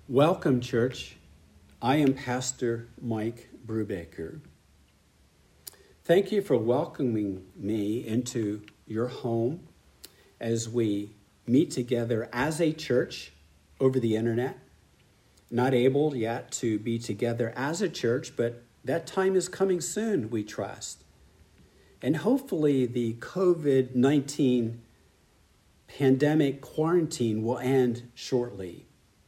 Welcome, church. I am Pastor Mike Brubaker. Thank you for welcoming me into your home as we meet together as a church over the internet. Not able yet to be together as a church, but that time is coming soon, we trust. And hopefully the COVID-19 pandemic quarantine will end shortly.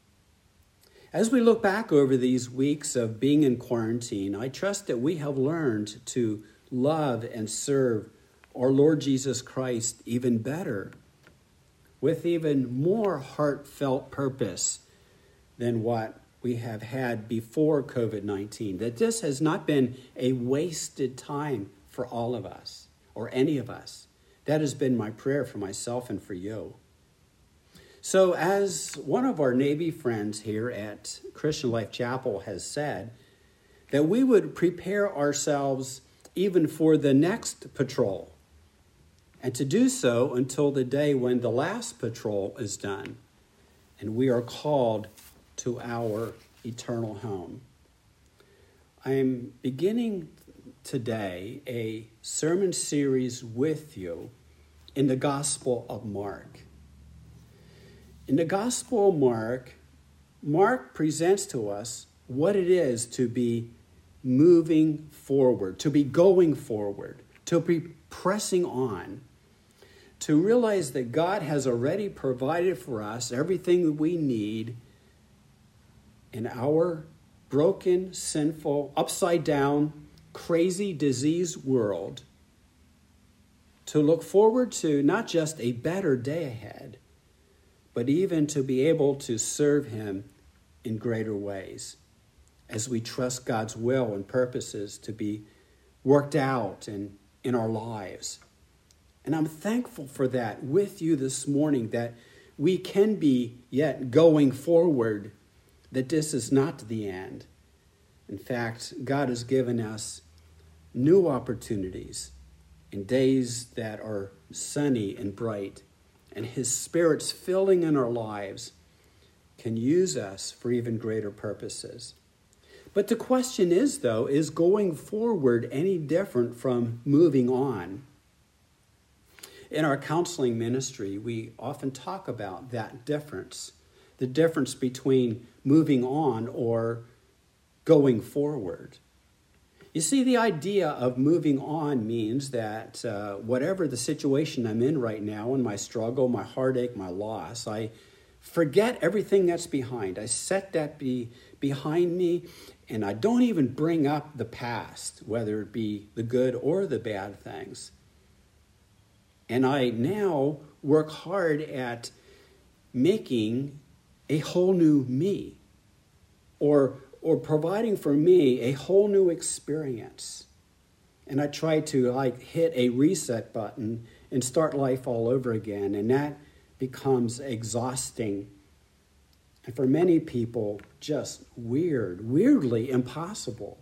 As we look back over these weeks of being in quarantine, I trust that we have learned to love and serve our Lord Jesus Christ even better, with even more heartfelt purpose than what we have had before COVID-19. That this has not been a wasted time for all of us, or any of us. That has been my prayer for myself and for you. So as one of our Navy friends here at Christian Life Chapel has said, that we would prepare ourselves even for the next patrol, and to do so until the day when the last patrol is done, and we are called to our eternal home. I am beginning today a sermon series with you in the Gospel of Mark. In the Gospel of Mark, Mark presents to us what it is to be moving forward, to be going forward, to be pressing on, to realize that God has already provided for us everything that we need in our broken, sinful, upside-down, crazy, diseased world, to look forward to not just a better day ahead, but even to be able to serve him in greater ways as we trust God's will and purposes to be worked out in our lives. And I'm thankful for that with you this morning, that we can be yet going forward, that this is not the end. In fact, God has given us new opportunities in days that are sunny and bright, and his Spirit's filling in our lives can use us for even greater purposes. But the question is, though, is going forward any different from moving on? In our counseling ministry, we often talk about that difference, the difference between moving on or going forward. You see, the idea of moving on means that whatever the situation I'm in right now, in my struggle, my heartache, my loss, I forget everything that's behind. I set that behind me, and I don't even bring up the past, whether it be the good or the bad things. And I now work hard at making a whole new me, or providing for me a whole new experience. And I try to hit a reset button and start life all over again. And that becomes exhausting. And for many people, just weirdly impossible.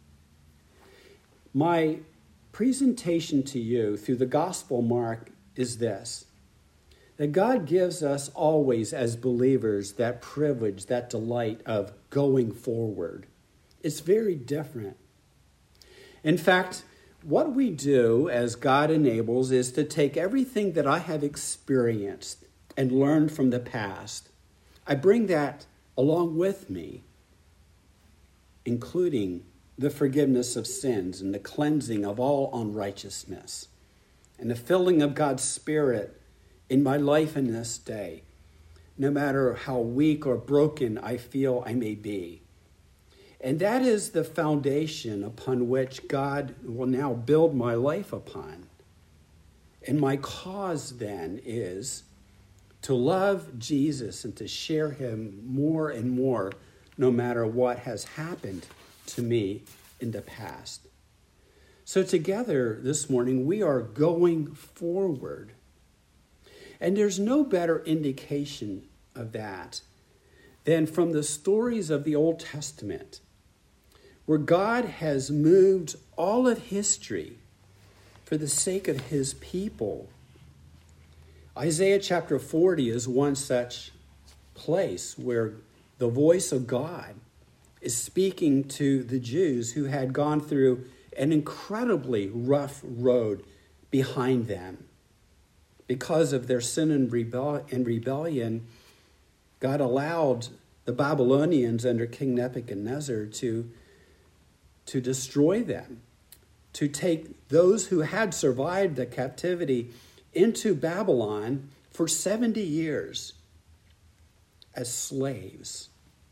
My presentation to you through the Gospel Mark is this: that God gives us always as believers that privilege, that delight of going forward. It's very different. In fact, what we do as God enables is to take everything that I have experienced and learned from the past. I bring that along with me, including the forgiveness of sins and the cleansing of all unrighteousness and the filling of God's Spirit in my life in this day, no matter how weak or broken I feel I may be. And that is the foundation upon which God will now build my life upon. And my cause then is to love Jesus and to share him more and more, no matter what has happened to me in the past. So together this morning, we are going forward. And there's no better indication of that than from the stories of the Old Testament, where God has moved all of history for the sake of his people. Isaiah chapter 40 is one such place where the voice of God is speaking to the Jews who had gone through an incredibly rough road behind them. Because of their sin and rebellion, God allowed the Babylonians under King Nebuchadnezzar to destroy them, to take those who had survived the captivity into Babylon for 70 years as slaves.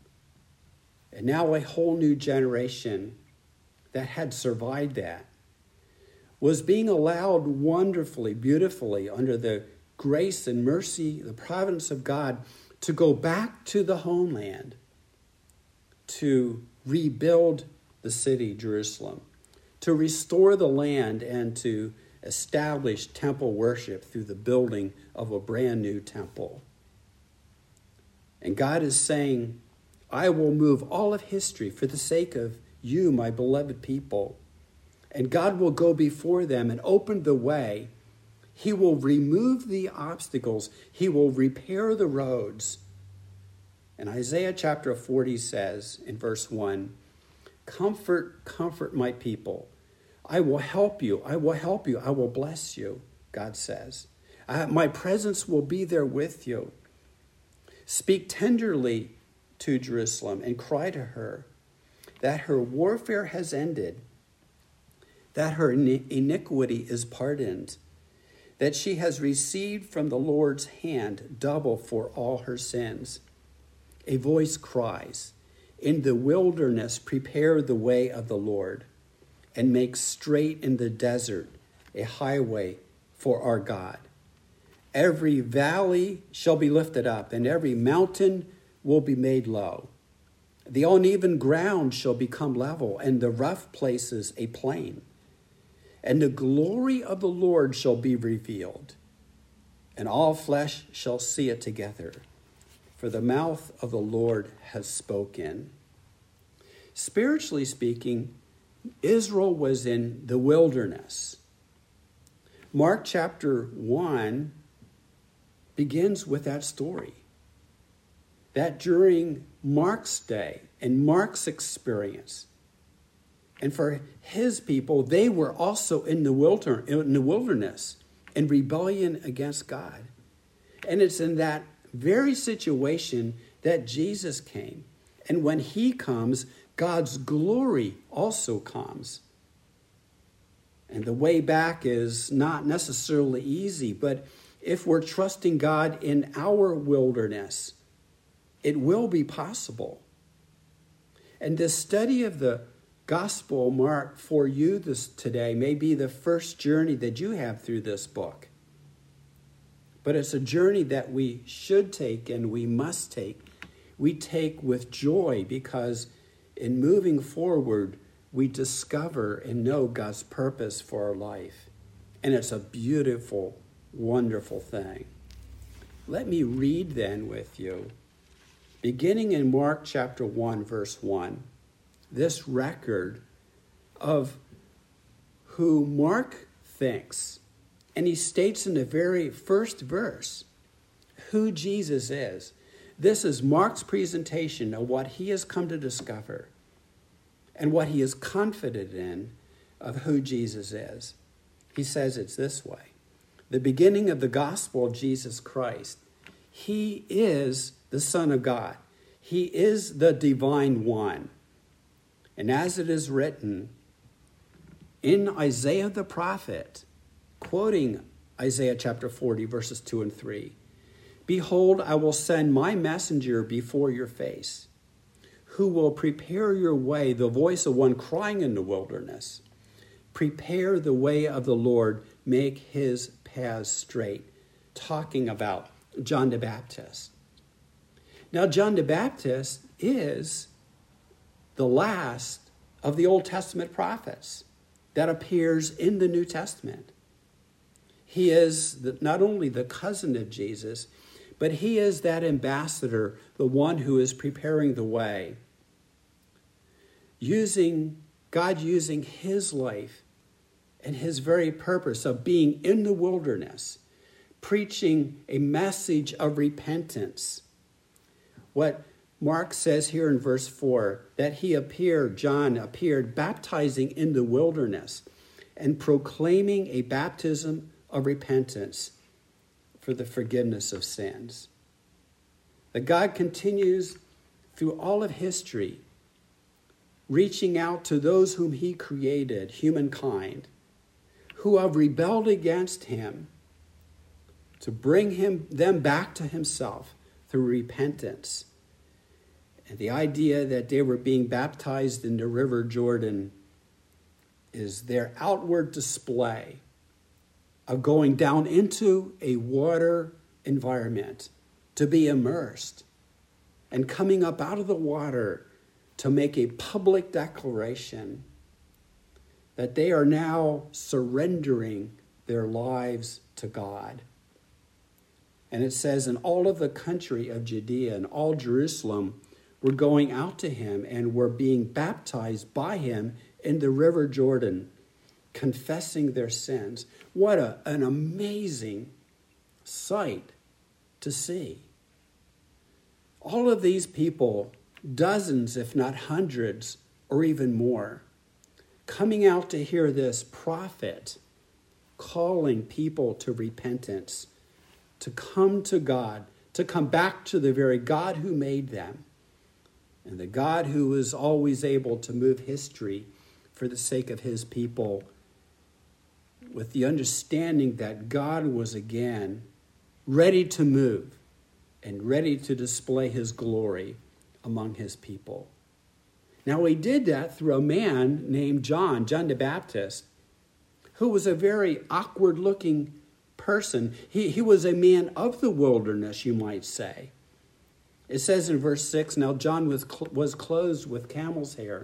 And now a whole new generation that had survived that was being allowed wonderfully, beautifully, under the grace and mercy, the providence of God, to go back to the homeland, to rebuild the city, Jerusalem, to restore the land, and to establish temple worship through the building of a brand new temple. And God is saying, I will move all of history for the sake of you, my beloved people. And God will go before them and open the way. He will remove the obstacles. He will repair the roads. And Isaiah chapter 40 says in verse 1, comfort, comfort my people. I will help you. I will help you. I will bless you, God says. My presence will be there with you. Speak tenderly to Jerusalem and cry to her that her warfare has ended, that her iniquity is pardoned, that she has received from the Lord's hand double for all her sins. A voice cries, in the wilderness prepare the way of the Lord, and make straight in the desert a highway for our God. Every valley shall be lifted up, and every mountain will be made low. The uneven ground shall become level, and the rough places a plain. And the glory of the Lord shall be revealed, and all flesh shall see it together, for the mouth of the Lord has spoken. Spiritually speaking, Israel was in the wilderness. Mark chapter 1 begins with that story. That during Mark's day and Mark's experience, and for his people, they were also in the wilderness in rebellion against God. And it's in that very situation that Jesus came. And when he comes, God's glory also comes. And the way back is not necessarily easy, but if we're trusting God in our wilderness, it will be possible. And this study of the Gospel, Mark, for you today may be the first journey that you have through this book. But it's a journey that we should take and we must take. We take with joy because in moving forward, we discover and know God's purpose for our life. And it's a beautiful, wonderful thing. Let me read then with you, beginning in Mark chapter 1, verse 1, this record of who Mark thinks. And he states in the very first verse who Jesus is. This is Mark's presentation of what he has come to discover and what he is confident in of who Jesus is. He says it's this way. The beginning of the gospel of Jesus Christ. He is the Son of God. He is the divine one. And as it is written in Isaiah the prophet, quoting Isaiah chapter 40, verses 2 and 3, behold, I will send my messenger before your face, who will prepare your way, the voice of one crying in the wilderness. Prepare the way of the Lord, make his paths straight. Talking about John the Baptist. Now, John the Baptist is the last of the Old Testament prophets that appears in the New Testament. He is not only the cousin of Jesus, but he is that ambassador, the one who is preparing the way. God using his life and his very purpose of being in the wilderness, preaching a message of repentance. What Mark says here in verse 4 that John appeared baptizing in the wilderness and proclaiming a baptism of repentance for the forgiveness of sins. That God continues through all of history, reaching out to those whom he created, humankind, who have rebelled against him, to bring them back to himself through repentance. And the idea that they were being baptized in the River Jordan is their outward display of going down into a water environment to be immersed and coming up out of the water to make a public declaration that they are now surrendering their lives to God. And it says, in all of the country of Judea and all Jerusalem were going out to him and were being baptized by him in the River Jordan, confessing their sins. What an amazing sight to see. All of these people, dozens, if not hundreds, or even more, coming out to hear this prophet calling people to repentance, to come to God, to come back to the very God who made them, and the God who is always able to move history for the sake of his people, with the understanding that God was again ready to move and ready to display his glory among his people. Now, he did that through a man named John the Baptist, who was a very awkward-looking person. He was a man of the wilderness, you might say. It says in verse 6, now John was clothed with camel's hair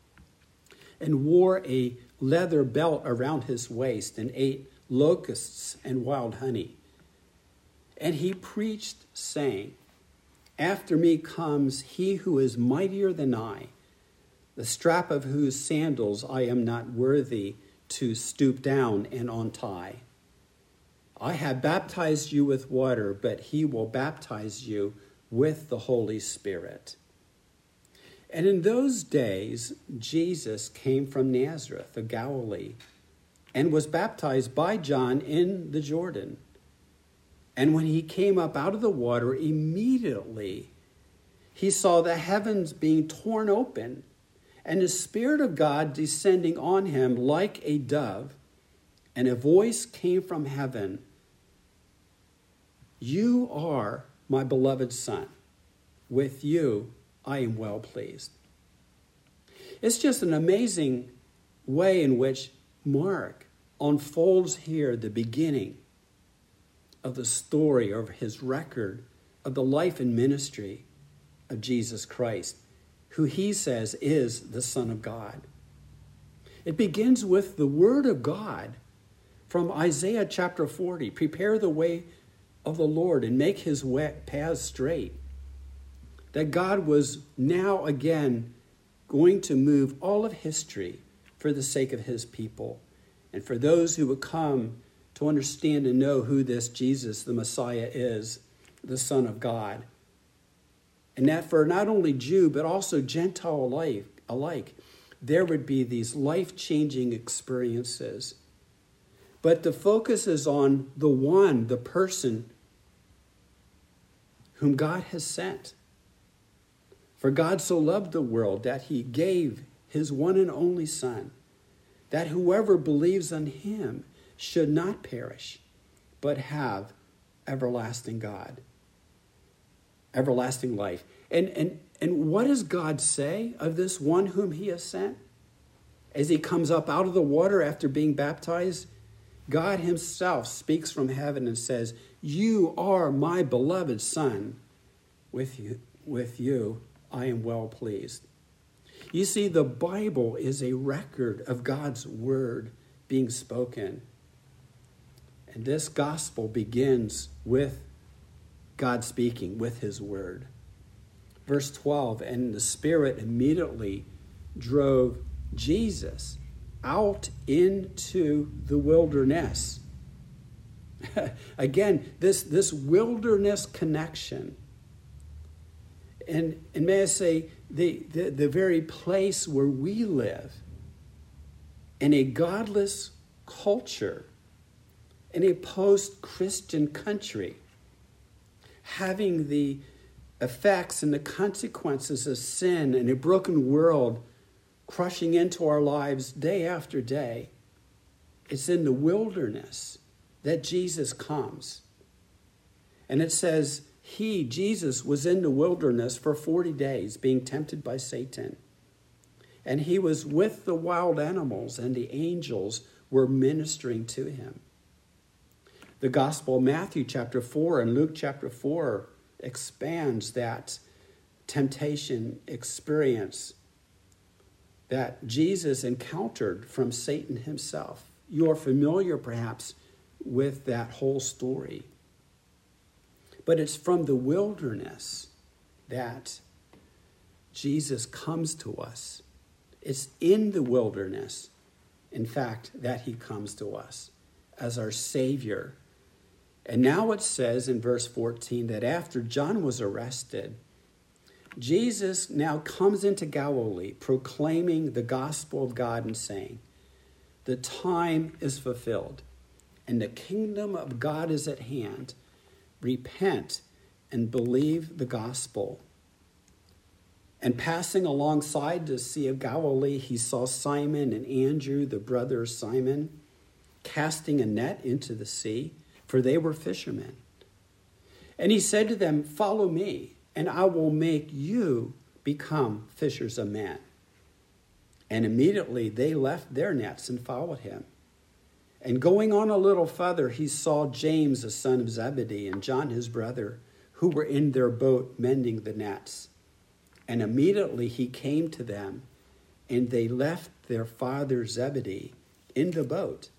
and wore a leather belt around his waist and ate locusts and wild honey. And he preached, saying, after me comes he who is mightier than I, the strap of whose sandals I am not worthy to stoop down and untie. I have baptized you with water, but he will baptize you with the Holy Spirit. And in those days, Jesus came from Nazareth of Galilee and was baptized by John in the Jordan. And when he came up out of the water, immediately he saw the heavens being torn open and the Spirit of God descending on him like a dove. And a voice came from heaven, you are my beloved Son. With you I am well pleased. It's just an amazing way in which Mark unfolds here the beginning of the story of his record of the life and ministry of Jesus Christ, who he says is the Son of God. It begins with the word of God from Isaiah chapter 40. Prepare the way of the Lord and make his paths straight. That God was now again going to move all of history for the sake of his people and for those who would come to understand and know who this Jesus, the Messiah, is, the Son of God. And that for not only Jew, but also Gentile alike, there would be these life-changing experiences. But the focus is on the one, the person whom God has sent. For God so loved the world that he gave his one and only Son, that whoever believes on him should not perish, but have everlasting life. And what does God say of this one whom he has sent? As he comes up out of the water after being baptized, God himself speaks from heaven and says, you are my beloved Son. With you I am well pleased. You see, the Bible is a record of God's word being spoken. And this gospel begins with God speaking with his word. Verse 12, and the Spirit immediately drove Jesus out into the wilderness. Again, this wilderness connection And may I say, the very place where we live, in a godless culture, in a post-Christian country, having the effects and the consequences of sin and a broken world crushing into our lives day after day, it's in the wilderness that Jesus comes. And it says, Jesus, was in the wilderness for 40 days being tempted by Satan. And he was with the wild animals, and the angels were ministering to him. The Gospel of Matthew chapter 4 and Luke chapter 4 expands that temptation experience that Jesus encountered from Satan himself. You are familiar, perhaps, with that whole story. But it's from the wilderness that Jesus comes to us. It's in the wilderness, in fact, that he comes to us as our Savior. And now it says in verse 14 that after John was arrested, Jesus now comes into Galilee proclaiming the gospel of God and saying, "The time is fulfilled and the kingdom of God is at hand. Repent and believe the gospel." And passing alongside the Sea of Galilee, he saw Simon and Andrew, the brother of Simon, casting a net into the sea, for they were fishermen. And he said to them, "Follow me, and I will make you become fishers of men." And immediately they left their nets and followed him. And going on a little further, he saw James, the son of Zebedee, and John, his brother, who were in their boat mending the nets. And immediately he came to them, and they left their father Zebedee in the boat,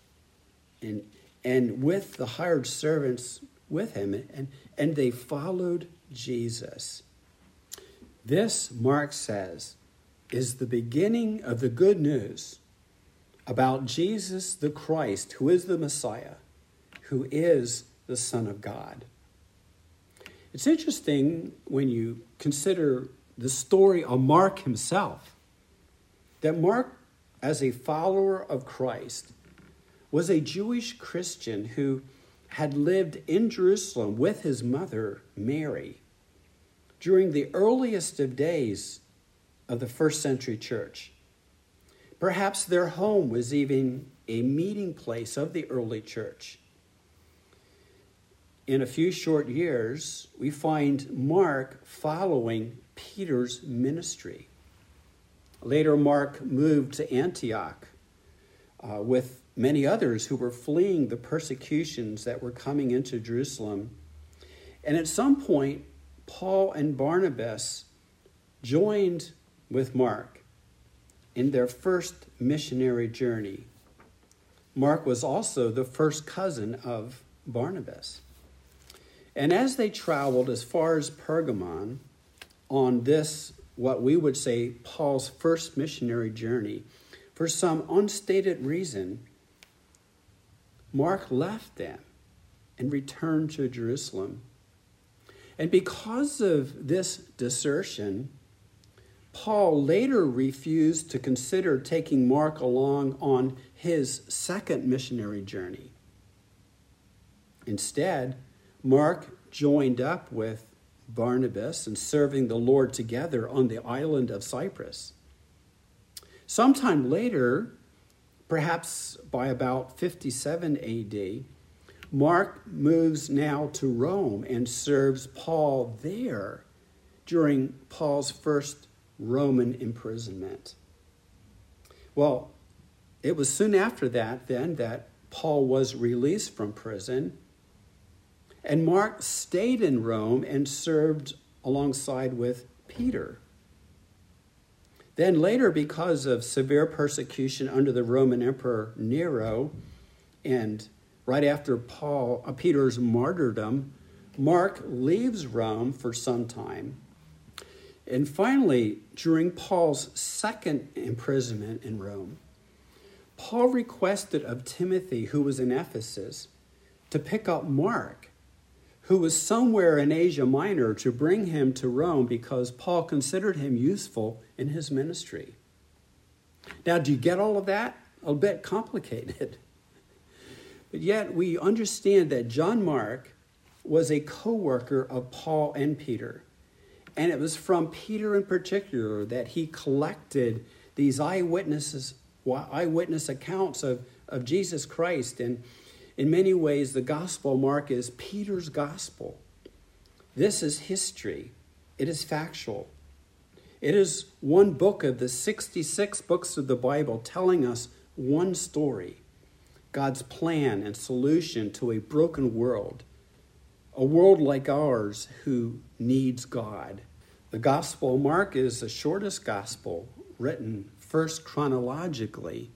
and with the hired servants with him, and they followed Jesus. This, Mark says, is the beginning of the good news about Jesus the Christ, who is the Messiah, who is the Son of God. It's interesting when you consider the story of Mark himself, that Mark, as a follower of Christ, was a Jewish Christian who had lived in Jerusalem with his mother, Mary, during the earliest of days of the first century church. Perhaps their home was even a meeting place of the early church. In a few short years, we find Mark following Peter's ministry. Later, Mark moved to Antioch with many others who were fleeing the persecutions that were coming into Jerusalem. And at some point, Paul and Barnabas joined with Mark in their first missionary journey. Mark was also the first cousin of Barnabas. And as they traveled as far as Pergamon on this, what we would say, Paul's first missionary journey, for some unstated reason, Mark left them and returned to Jerusalem. And because of this desertion, Paul later refused to consider taking Mark along on his second missionary journey. Instead, Mark joined up with Barnabas in serving the Lord together on the island of Cyprus. Sometime later, perhaps by about 57 AD, Mark moves now to Rome and serves Paul there during Paul's first Roman imprisonment. Well, it was soon after that then that Paul was released from prison, and Mark stayed in Rome and served alongside with Peter. Then later, because of severe persecution under the Roman Emperor Nero, and right after Peter's martyrdom, Mark leaves Rome for some time. And finally, during Paul's second imprisonment in Rome, Paul requested of Timothy, who was in Ephesus, to pick up Mark, who was somewhere in Asia Minor, to bring him to Rome because Paul considered him useful in his ministry. Now, do you get all of that? A bit complicated. But yet we understand that John Mark was a co-worker of Paul and Peter. And it was from Peter in particular that he collected these eyewitness accounts of Jesus Christ. And in many ways, the Gospel of Mark is Peter's gospel. This is history. It is factual. It is one book of the 66 books of the Bible telling us one story, God's plan and solution to a broken world, a world like ours who needs God. The Gospel of Mark is the shortest gospel written first chronologically,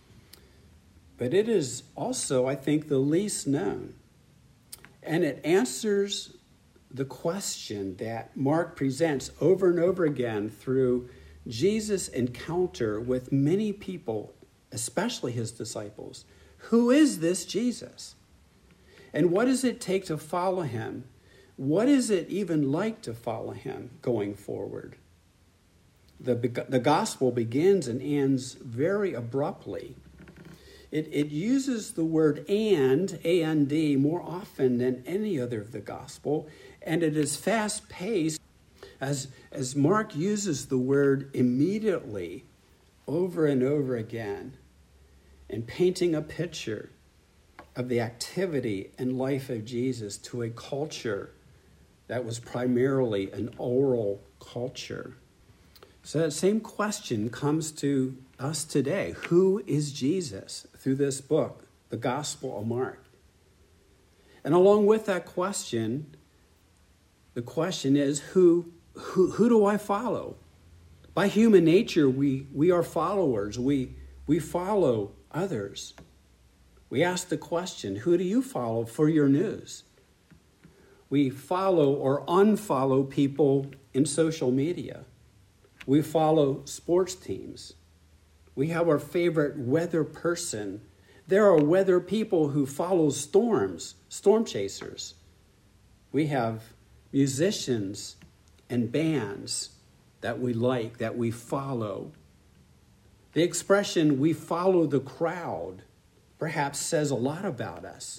but it is also, I think, the least known. And it answers the question that Mark presents over and over again through Jesus' encounter with many people, especially his disciples. Who is this Jesus? And what does it take to follow him? What is it even like to follow him going forward? The gospel begins and ends very abruptly. It uses the word A-N-D, more often than any other of the gospel, and it is fast-paced as Mark uses the word immediately over and over again, and painting a picture of the activity and life of Jesus to a culture that was primarily an oral culture. So that same question comes to us today. Who is Jesus through this book, the Gospel of Mark? And along with that question, the question is, who do I follow? By human nature, we are followers. We follow others. We ask the question, who do you follow for your news? We follow or unfollow people in social media. We follow sports teams. We have our favorite weather person. There are weather people who follow storms, storm chasers. We have musicians and bands that we like, that we follow. The expression, we follow the crowd, perhaps says a lot about us,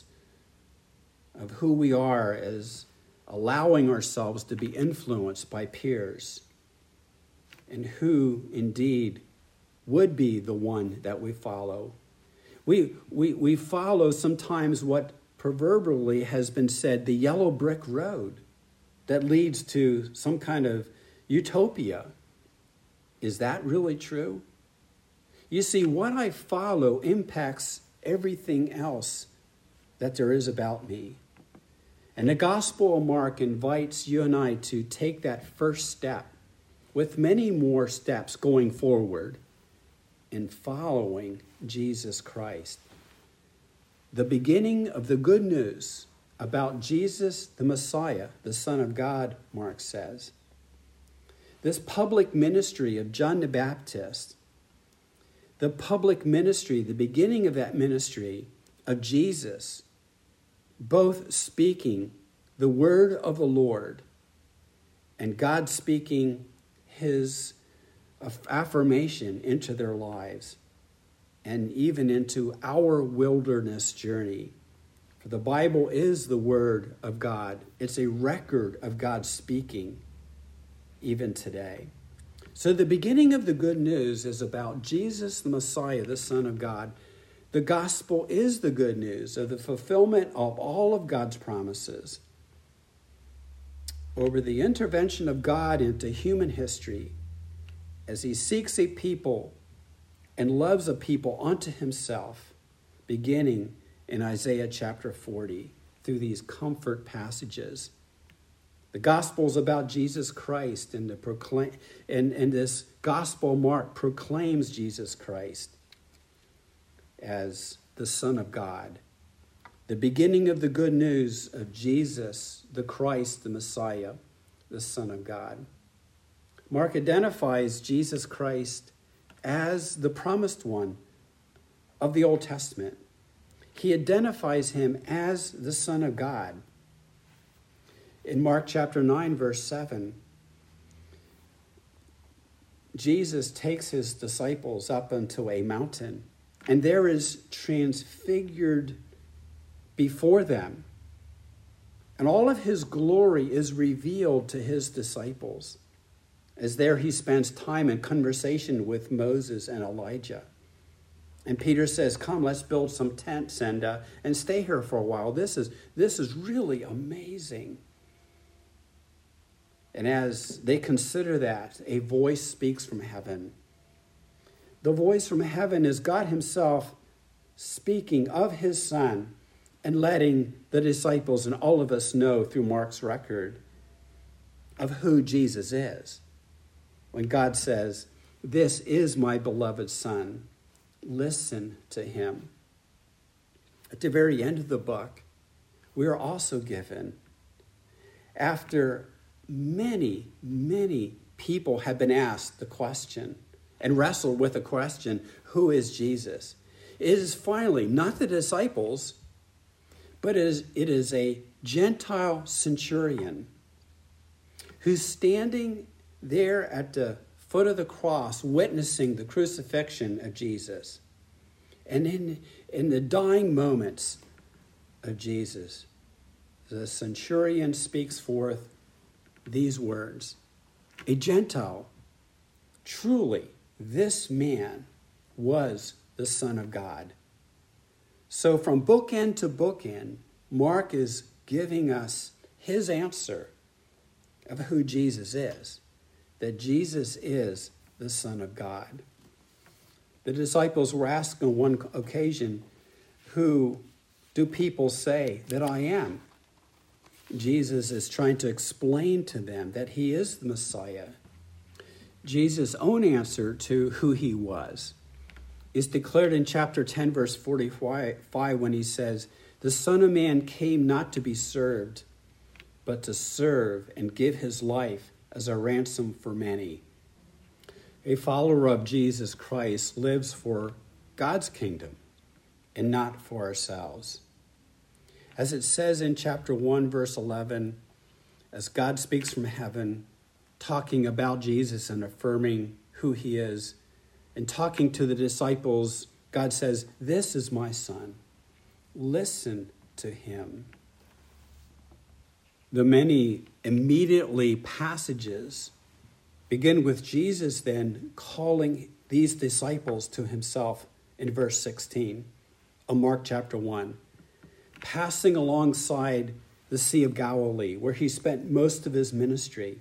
of who we are as allowing ourselves to be influenced by peers, and who indeed would be the one that we follow. We follow sometimes what proverbially has been said, the yellow brick road that leads to some kind of utopia. Is that really true? You see, what I follow impacts everything else that there is about me. And the Gospel of Mark invites you and I to take that first step, with many more steps going forward, in following Jesus Christ. The beginning of the good news about Jesus, the Messiah, the Son of God, Mark says. This public ministry of John the Baptist, the public ministry, the beginning of that ministry of Jesus, both speaking the word of the Lord and God speaking his affirmation into their lives and even into our wilderness journey. For the Bible is the word of God. It's a record of God speaking even today. So the beginning of the good news is about Jesus, the Messiah, the Son of God. The gospel is the good news of the fulfillment of all of God's promises. Over the intervention of God into human history, as he seeks a people and loves a people unto himself, beginning in Isaiah chapter 40, through these comfort passages. The gospel is about Jesus Christ, and this gospel Mark proclaims Jesus Christ as the Son of God. The beginning of the good news of Jesus, the Christ, the Messiah, the Son of God. Mark identifies Jesus Christ as the promised one of the Old Testament. He identifies him as the Son of God. In Mark chapter 9, verse 7, Jesus takes his disciples up onto a mountain, and there is transfigured before them. And all of his glory is revealed to his disciples, as there he spends time in conversation with Moses and Elijah. And Peter says, come, let's build some tents and stay here for a while. This is really amazing. And as they consider that, a voice speaks from heaven. The voice from heaven is God himself speaking of his Son and letting the disciples and all of us know through Mark's record of who Jesus is. When God says, this is my beloved Son, listen to him. At the very end of the book, we are also given, after many, many people have been asked the question and wrestled with the question, who is Jesus? It is finally not the disciples, but it is a Gentile centurion who's standing there at the foot of the cross witnessing the crucifixion of Jesus. And in the dying moments of Jesus, the centurion speaks forth these words, a Gentile, truly this man was the Son of God. So from bookend to bookend, Mark is giving us his answer of who Jesus is, that Jesus is the Son of God. The disciples were asked on one occasion, who do people say that I am? Jesus is trying to explain to them that he is the Messiah. Jesus' own answer to who he was is declared in chapter 10, verse 45, when he says, the Son of Man came not to be served, but to serve and give his life as a ransom for many. A follower of Jesus Christ lives for God's kingdom and not for ourselves. As it says in chapter 1, verse 11, as God speaks from heaven, talking about Jesus and affirming who he is, and talking to the disciples, God says, this is my Son. Listen to him. The many immediately passages begin with Jesus then calling these disciples to himself in verse 16 of Mark chapter 1, passing alongside the Sea of Galilee, where he spent most of his ministry.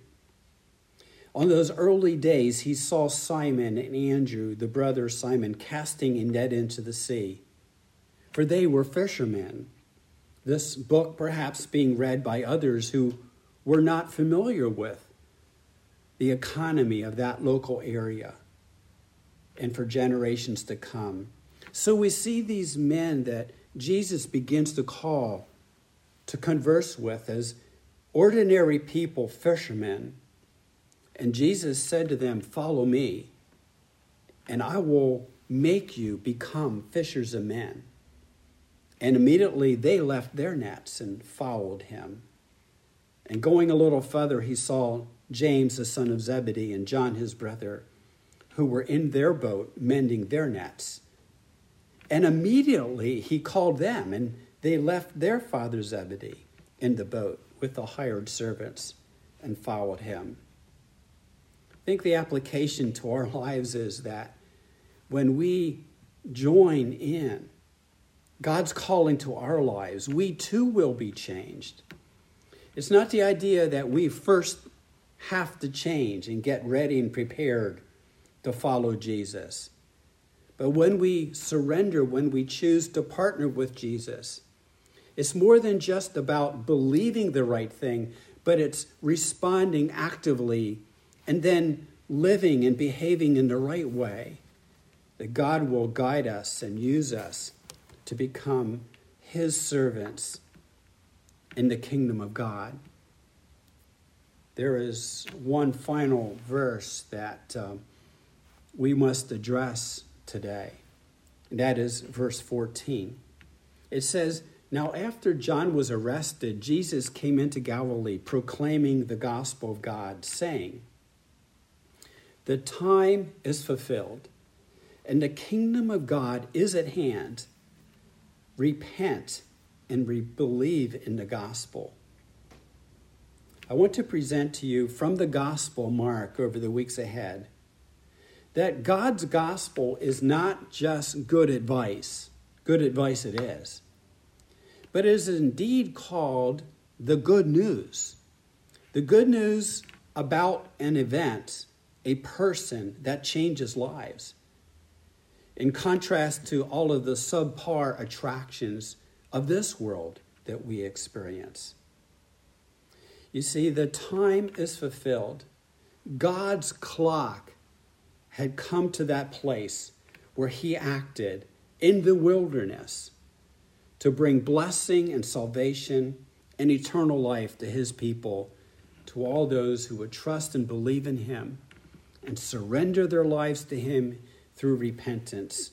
On those early days, he saw Simon and Andrew, the brother Simon, casting a net into the sea, for they were fishermen. This book perhaps being read by others who were not familiar with the economy of that local area and for generations to come. So we see these men that Jesus begins to call to converse with as ordinary people, fishermen. And Jesus said to them, follow me, and I will make you become fishers of men. And immediately they left their nets and followed him. And going a little further, he saw James, the son of Zebedee, and John, his brother, who were in their boat mending their nets. And immediately he called them, and they left their father Zebedee in the boat with the hired servants and followed him. I think the application to our lives is that when we join in God's calling to our lives, we too will be changed. It's not the idea that we first have to change and get ready and prepared to follow Jesus. But when we surrender, when we choose to partner with Jesus, it's more than just about believing the right thing, but it's responding actively and then living and behaving in the right way, that God will guide us and use us to become his servants in the kingdom of God. There is one final verse that we must address today, and that is verse 14. It says, Now, after John was arrested, Jesus came into Galilee proclaiming the gospel of God, saying, "The time is fulfilled, and the kingdom of God is at hand. Repent and believe in the gospel." I want to present to you from the Gospel Mark over the weeks ahead that God's gospel is not just good advice it is, but it is indeed called the good news. The good news about an event, a person that changes lives. In contrast to all of the subpar attractions of this world that we experience. You see, the time is fulfilled. God's clock had come to that place where he acted in the wilderness to bring blessing and salvation and eternal life to his people, to all those who would trust and believe in him and surrender their lives to him through repentance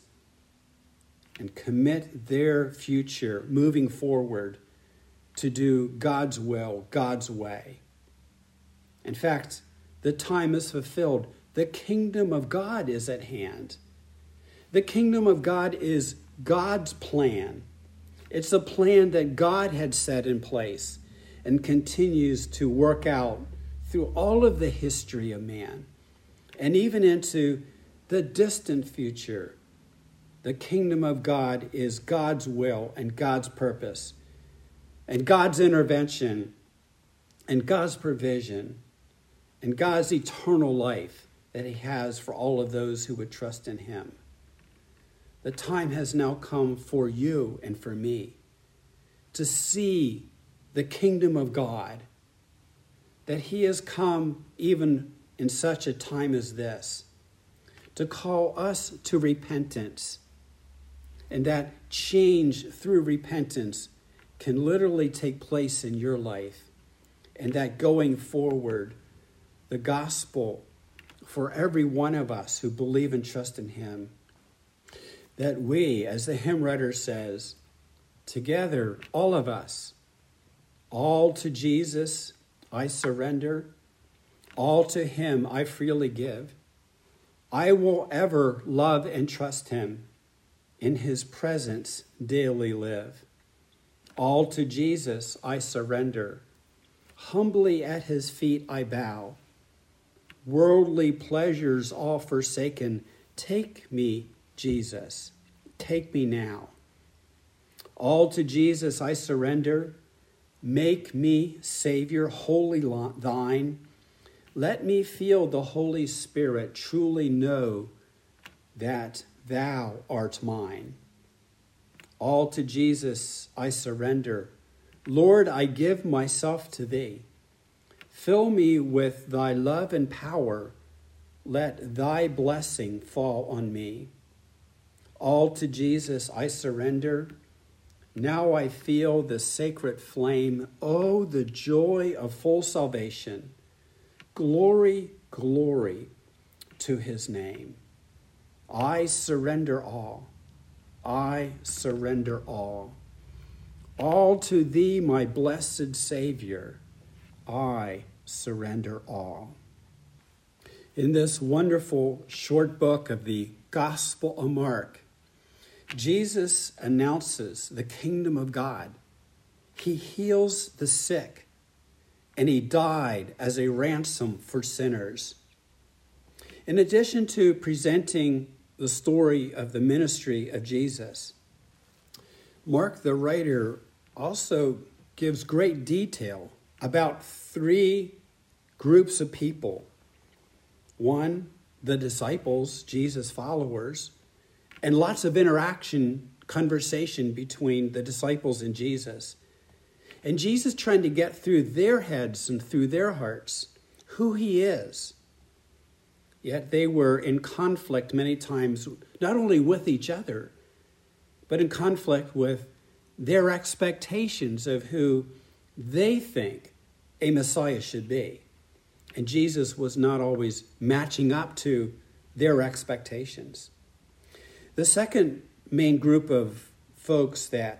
and commit their future moving forward to do God's will, God's way. In fact, the time is fulfilled. The kingdom of God is at hand. The kingdom of God is God's plan. It's a plan that God had set in place and continues to work out through all of the history of man and even into the distant future. The kingdom of God is God's will and God's purpose and God's intervention and God's provision and God's eternal life that he has for all of those who would trust in him. The time has now come for you and for me to see the kingdom of God, that he has come even in such a time as this to call us to repentance, and that change through repentance can literally take place in your life, and that going forward, the gospel for every one of us who believe and trust in him, that we, as the hymn writer says, together, all of us, all to Jesus I surrender, all to him I freely give. I will ever love and trust him, in his presence daily live. All to Jesus I surrender, humbly at his feet I bow. Worldly pleasures all forsaken, take me, Jesus, take me now. All to Jesus I surrender, make me, Savior, wholly thine. Let me feel the Holy Spirit, truly know that thou art mine. All to Jesus I surrender. Lord, I give myself to thee. Fill me with thy love and power. Let thy blessing fall on me. All to Jesus I surrender. Now I feel the sacred flame. Oh, the joy of full salvation. Glory, glory to his name. I surrender all. I surrender all. All to thee, my blessed Savior. I surrender all. In this wonderful short book of the Gospel of Mark, Jesus announces the kingdom of God. He heals the sick, and he died as a ransom for sinners. In addition to presenting the story of the ministry of Jesus, Mark, the writer, also gives great detail about three groups of people. One, the disciples, Jesus' followers, and lots of conversation between the disciples and Jesus. And Jesus trying to get through their heads and through their hearts who he is. Yet they were in conflict many times, not only with each other, but in conflict with their expectations of who they think a Messiah should be. And Jesus was not always matching up to their expectations. The second main group of folks that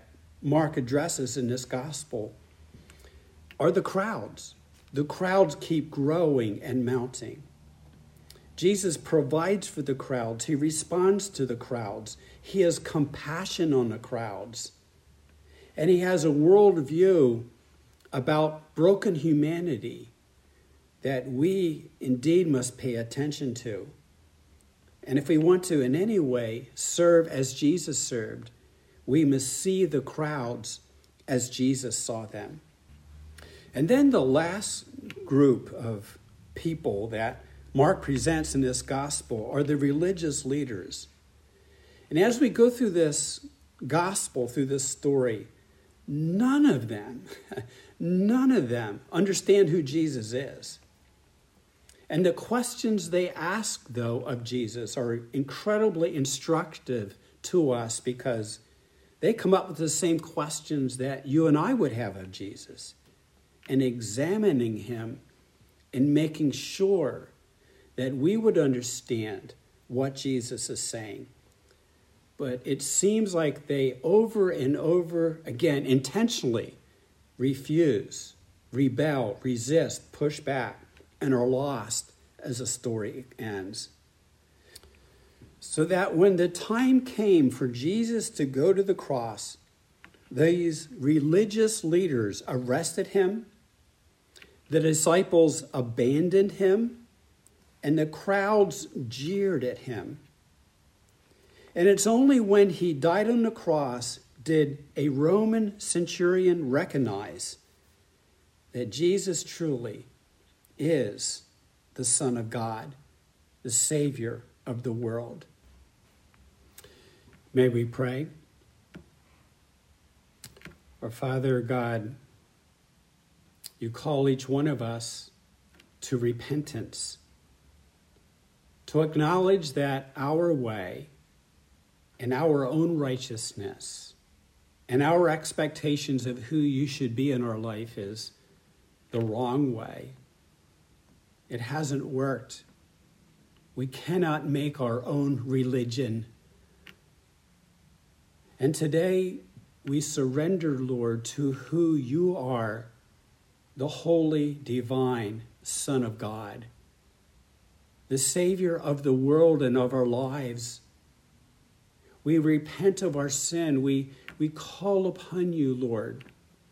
Mark addresses in this gospel are the crowds. The crowds keep growing and mounting. Jesus provides for the crowds. He responds to the crowds. He has compassion on the crowds. And he has a worldview about broken humanity that we indeed must pay attention to. And if we want to in any way serve as Jesus served, we must see the crowds as Jesus saw them. And then the last group of people that Mark presents in this gospel are the religious leaders. And as we go through this gospel, through this story, none of them understand who Jesus is. And the questions they ask, though, of Jesus are incredibly instructive to us because they come up with the same questions that you and I would have of Jesus, and examining him and making sure that we would understand what Jesus is saying. But it seems like they over and over again intentionally refuse, rebel, resist, push back, and are lost as the story ends. So that when the time came for Jesus to go to the cross, these religious leaders arrested him, the disciples abandoned him, and the crowds jeered at him. And it's only when he died on the cross did a Roman centurion recognize that Jesus truly is the Son of God, the Savior of the world. May we pray. Our Father God, you call each one of us to repentance, to acknowledge that our way and our own righteousness and our expectations of who you should be in our life is the wrong way. It hasn't worked. We cannot make our own religion. And today we surrender, Lord, to who you are, the holy, divine Son of God, the Savior of the world and of our lives. We repent of our sin. We call upon you, Lord,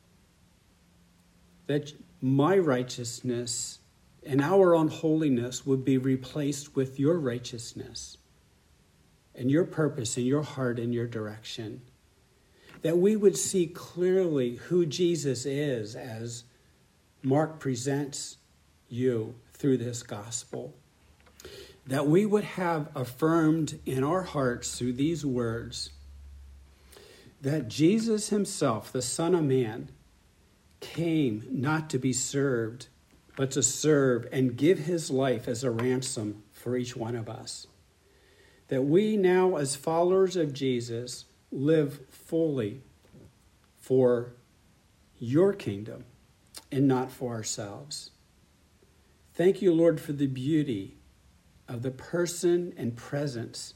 that my righteousness and our unholiness would be replaced with your righteousness and your purpose and your heart and your direction. That we would see clearly who Jesus is as Mark presents you through this gospel. That we would have affirmed in our hearts through these words that Jesus himself, the Son of Man, came not to be served, but to serve and give his life as a ransom for each one of us. That we now, as followers of Jesus, live fully for your kingdom and not for ourselves. Thank you, Lord, for the beauty of the person and presence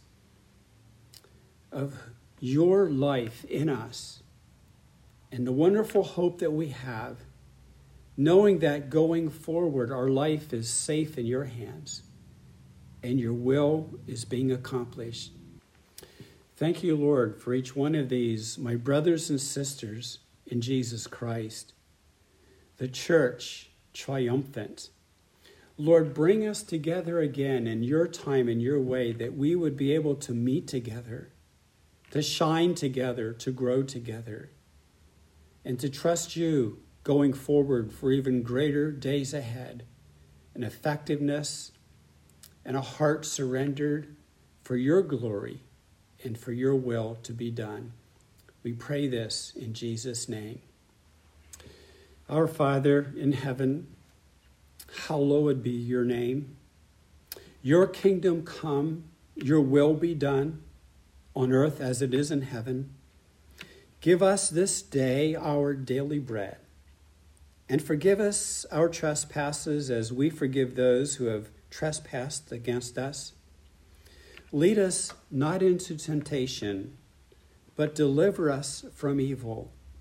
of your life in us and the wonderful hope that we have, knowing that going forward, our life is safe in your hands and your will is being accomplished. Thank you, Lord, for each one of these, my brothers and sisters in Jesus Christ, the church triumphant. Lord, bring us together again in your time and your way, that we would be able to meet together, to shine together, to grow together, and to trust you going forward for even greater days ahead, an effectiveness and a heart surrendered for your glory and for your will to be done. We pray this in Jesus' name. Our Father in heaven, hallowed be your name. Your kingdom come, your will be done on earth as it is in heaven. Give us this day our daily bread, and forgive us our trespasses as we forgive those who have trespassed against us. Lead us not into temptation, but deliver us from evil.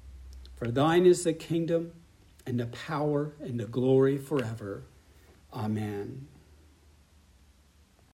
For thine is the kingdom and the power and the glory forever. Amen.